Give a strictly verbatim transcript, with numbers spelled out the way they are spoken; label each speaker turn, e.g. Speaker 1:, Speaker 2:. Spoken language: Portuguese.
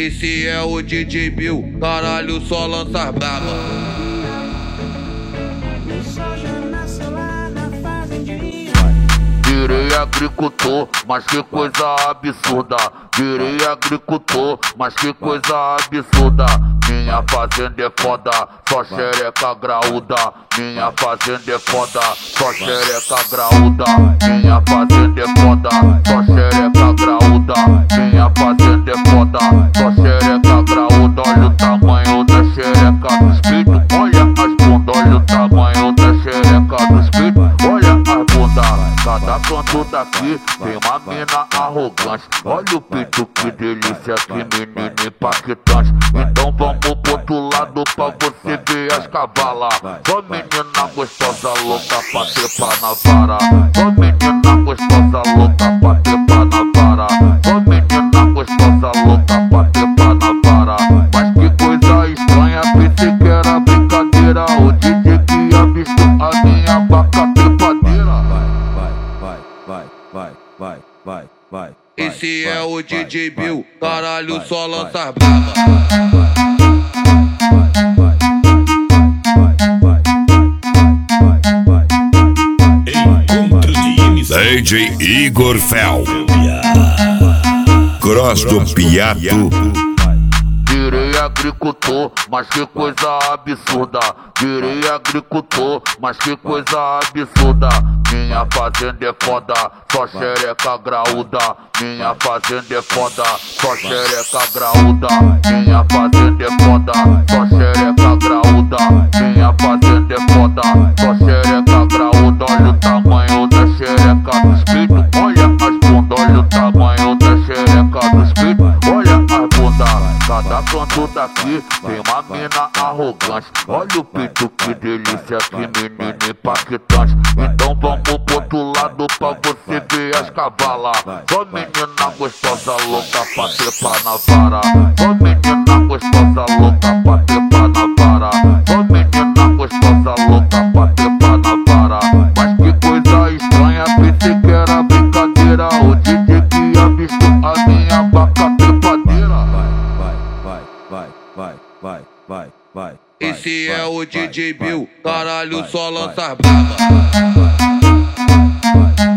Speaker 1: Esse é o D J Bill, caralho, só lança braba.
Speaker 2: Virei agricultor, mas que coisa absurda. Virei agricultor, mas que coisa absurda. Minha fazenda é foda, só xereca graúda. Minha fazenda é foda, só xereca graúda. Minha fazenda é foda, só xereca graúda. Minha fazenda é foda, só xereca graúda. Olha o tamanho da xereca do espírito, olha as bundas. Olha o tamanho da xereca do espírito, olha as bundas. Cada canto daqui tem uma mina arrogante. Olha o peito, que delícia, que menino impactante. Então vamos pro outro lado pra você ver as cavalas. Só menina gostosa, louca pra trepar na vara. Só menina gostosa, louca pra trepar na vara. Só menina gostosa, louca pra trepar na vara. Mas que coisa estranha, pensei que era brincadeira. O D J que avistou a minha vaca trepadeira.
Speaker 3: Vai, vai, vai, vai, vai, vai.
Speaker 1: Esse é o D J Bill, caralho, só lança braba.
Speaker 4: Encontro de M C D J Igor Fel, Cross do Piato.
Speaker 2: Virei agricultor, mas que coisa absurda. Virei agricultor, mas que coisa absurda. Minha fazenda é foda, só xereca graúda. Minha fazenda é foda, só xereca graúda. Minha fazenda é foda, só xereca graúda. Minha fazenda é foda, só xereca graúda. Olha o tamanho da xereca do espírito, olha as bundas. Olha o tamanho da xereca do espírito, olha as bundas. Cada canto daqui tem uma mina arrogante. Olha o peito, que delícia, que menino impactante. Então vamos pro outro lado pra você ver as cavalas. Só menina gostosa, louca pra trepar na vara. Só menina gostosa, louca pra trepar na vara. Só menina gostosa, louca pra trepar na vara. Mas que coisa estranha, pensei que era brincadeira. O D J que avistou a minha vaca trepadeira.
Speaker 3: Vai, vai, vai, vai, vai, vai.
Speaker 1: Esse é o D J Bill, caralho, só lança braba.
Speaker 3: Vai, vai, vai.